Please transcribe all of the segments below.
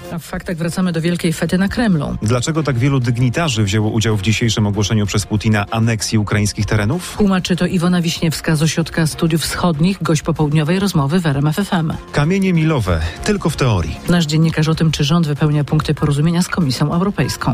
A w faktach wracamy do wielkiej fety na Kremlu. Dlaczego tak wielu dygnitarzy wzięło udział w dzisiejszym ogłoszeniu przez Putina aneksji ukraińskich terenów? Tłumaczy to Iwona Wiśniewska z Ośrodka Studiów Wschodnich, gość popołudniowej rozmowy w RMF FM. Kamienie milowe, tylko w teorii. Nasz dziennikarz o tym, czy rząd wypełnia punkty porozumienia z Komisją Europejską.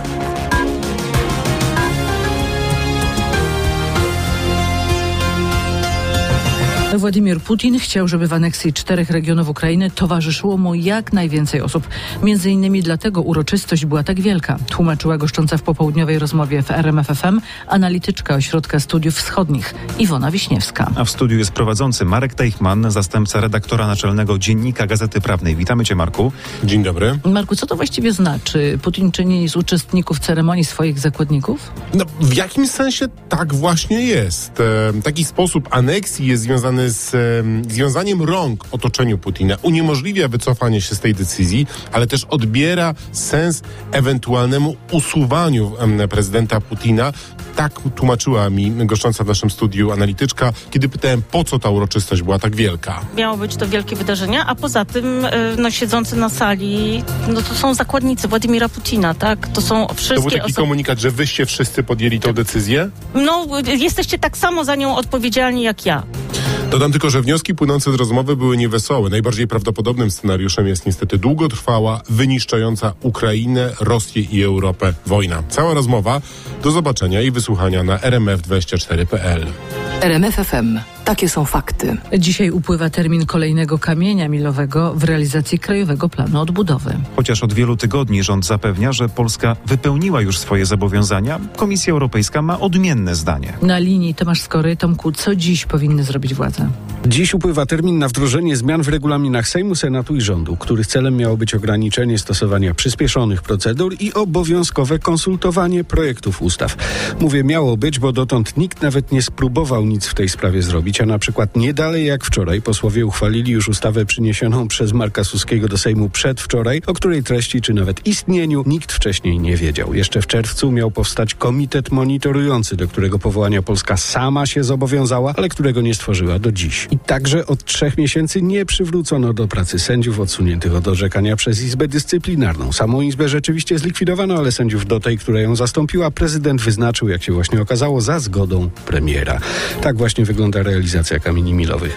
Władimir Putin chciał, żeby w aneksji 4 regionów Ukrainy towarzyszyło mu jak najwięcej osób. Między innymi dlatego uroczystość była tak wielka, tłumaczyła goszcząca w popołudniowej rozmowie w RMF FM analityczka Ośrodka Studiów Wschodnich Iwona Wiśniewska. A w studiu jest prowadzący Marek Teichmann, zastępca redaktora naczelnego Dziennika Gazety Prawnej. Witamy Cię, Marku. Dzień dobry. Marku, co to właściwie znaczy? Putin czyni z uczestników ceremonii swoich zakładników? No, w jakimś sensie tak właśnie jest. Taki sposób aneksji jest związany z związaniem rąk otoczeniu Putina. Uniemożliwia wycofanie się z tej decyzji, ale też odbiera sens ewentualnemu usuwaniu prezydenta Putina. Tak tłumaczyła mi goszcząca w naszym studiu analityczka, kiedy pytałem, po co ta uroczystość była tak wielka. Miało być to wielkie wydarzenie, a poza tym siedzący na sali, to są zakładnicy Władimira Putina, tak? To są wszystkie To był taki komunikat, że wyście wszyscy podjęli tę decyzję? Jesteście tak samo za nią odpowiedzialni jak ja. Dodam tylko, że wnioski płynące z rozmowy były niewesołe. Najbardziej prawdopodobnym scenariuszem jest niestety długotrwała, wyniszczająca Ukrainę, Rosję i Europę wojna. Cała rozmowa do zobaczenia i wysłuchania na rmf24.pl. RMF FM. Takie są fakty. Dzisiaj upływa termin kolejnego kamienia milowego w realizacji Krajowego Planu Odbudowy. Chociaż od wielu tygodni rząd zapewnia, że Polska wypełniła już swoje zobowiązania, Komisja Europejska ma odmienne zdanie. Na linii Tomasz Skory. Tomku, co dziś powinny zrobić władze? Dziś upływa termin na wdrożenie zmian w regulaminach Sejmu, Senatu i rządu, których celem miało być ograniczenie stosowania przyspieszonych procedur i obowiązkowe konsultowanie projektów ustaw. Mówię miało być, bo dotąd nikt nawet nie spróbował nic w tej sprawie zrobić, a na przykład nie dalej jak wczoraj posłowie uchwalili już ustawę przyniesioną przez Marka Suskiego do Sejmu przedwczoraj, o której treści czy nawet istnieniu nikt wcześniej nie wiedział. Jeszcze w czerwcu miał powstać komitet monitorujący, do którego powołania Polska sama się zobowiązała, ale którego nie stworzyła do dziś. I także od 3 miesięcy nie przywrócono do pracy sędziów odsuniętych od orzekania przez Izbę Dyscyplinarną. Samą Izbę rzeczywiście zlikwidowano, ale sędziów do tej, która ją zastąpiła, prezydent wyznaczył, jak się właśnie okazało, za zgodą premiera. Tak właśnie wygląda realizacja kamieni milowych.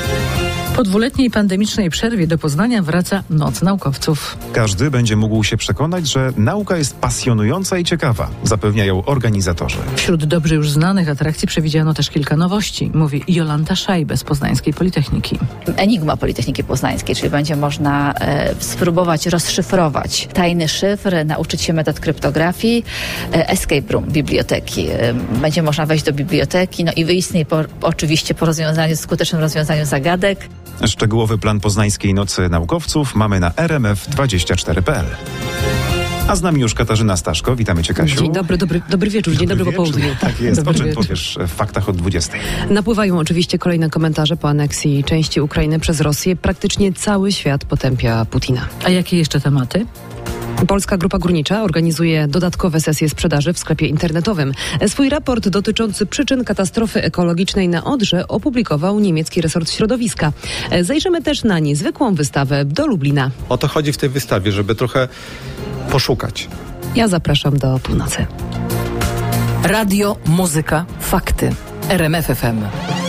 Po 2-letniej pandemicznej przerwie do Poznania wraca Noc Naukowców. Każdy będzie mógł się przekonać, że nauka jest pasjonująca i ciekawa, zapewniają organizatorzy. Wśród dobrze już znanych atrakcji przewidziano też kilka nowości, mówi Jolanta Szajbe z Poznańskiej Politechniki. Enigma Politechniki Poznańskiej, czyli będzie można spróbować rozszyfrować tajny szyfr, nauczyć się metod kryptografii, escape room biblioteki. Będzie można wejść do biblioteki, i wyjść z niej oczywiście po skutecznym rozwiązaniu zagadek. Szczegółowy plan Poznańskiej Nocy Naukowców mamy na rmf24.pl. A z nami już Katarzyna Staszko. Witamy Cię, Kasiu. Dzień dobry wieczór, dzień dobry po południu. Tak jest. O czym powiesz w faktach od 20? Napływają oczywiście kolejne komentarze po aneksji części Ukrainy przez Rosję. Praktycznie cały świat potępia Putina. A jakie jeszcze tematy? Polska Grupa Górnicza organizuje dodatkowe sesje sprzedaży w sklepie internetowym. Swój raport dotyczący przyczyn katastrofy ekologicznej na Odrze opublikował niemiecki resort środowiska. Zajrzymy też na niezwykłą wystawę do Lublina. O to chodzi w tej wystawie, żeby trochę poszukać. Ja zapraszam do północy. Radio, muzyka, fakty. RMF FM.